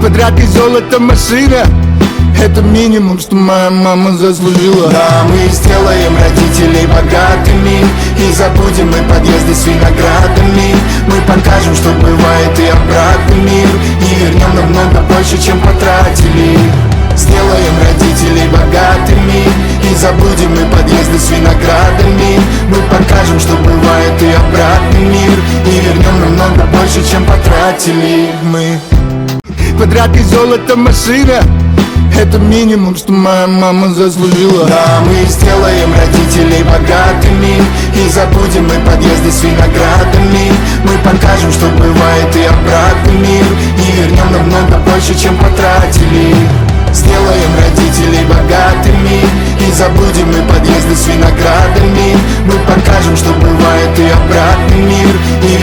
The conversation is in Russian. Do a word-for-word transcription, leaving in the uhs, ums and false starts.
Квадрат и золото, машина — это минимум, что моя мама заслужила. Да, мы сделаем родителей богатыми и забудем мы подъезды с виноградами. Мы покажем, что бывает и обратный мир, и вернем намного больше, чем потратили. Сделаем родителей богатыми и забудем мы подъезды с виноградами. Мы покажем, что бывает и обратный мир, и вернем намного больше, чем потратили мы. Квадрат и золото, машина — это минимум, что моя мама заслужила. Да, мы сделаем родителей богатыми и забудем мы подъезды с виноградами. Мы покажем, что бывает и обратный мир, и вернем намного больше, чем потратили. Сделаем родителей богатыми и забудем мы подъезды с виноградами. Мы покажем, что бывает и обратный мир, и